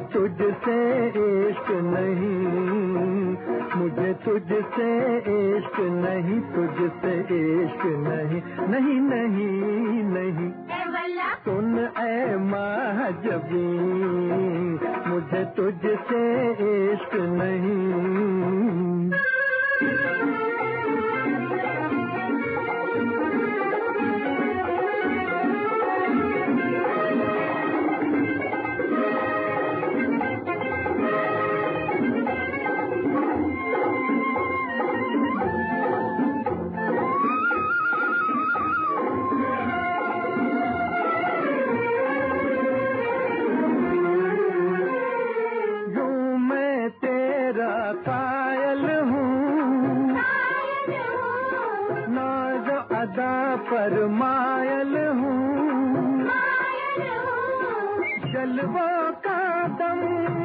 तुझसे इश्क नहीं, मुझे तुझसे इश्क नहीं, तुझसे इश्क नहीं, नहीं नहीं नहीं। सुन ऐ महजबी, मुझे तुझसे इश्क नहीं। कायल हूँ, नाज़ अदा पर मायल हूँ, जलवों का दम,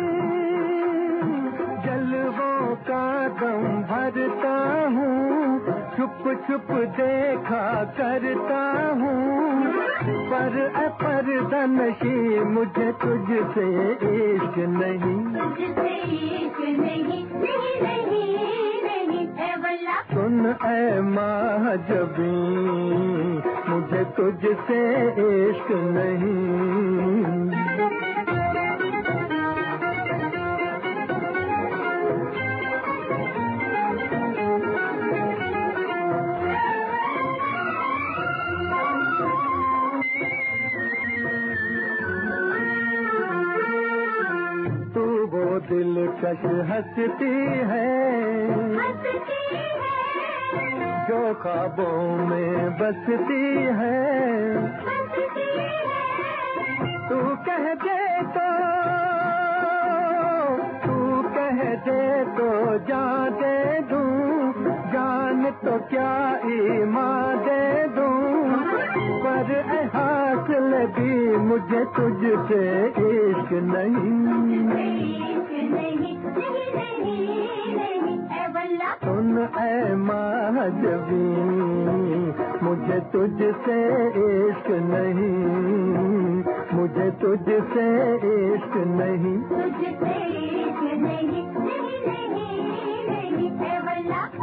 जलवों का दम भरता हूँ, छुप छुप देखा करता हूँ, पर नशी मुझे तुझसे इश्क नहीं, सुन ऐ महजबी, मुझे तुझसे इश्क नहीं। दिलकश हंसती है, जो ख्वाबों में बसती है, तू कह दे तो जान दे दूं, जान तो क्या ईमान दे दूं, पर हासिल भी मुझे तुझसे इश्क नहीं। सुन ऐ महजबी, मुझे तुझसे इश्क नहीं, मुझे तुझसे इश्क नहीं, तुझसे इश्क नहीं, नहीं नहीं नहीं, नहीं,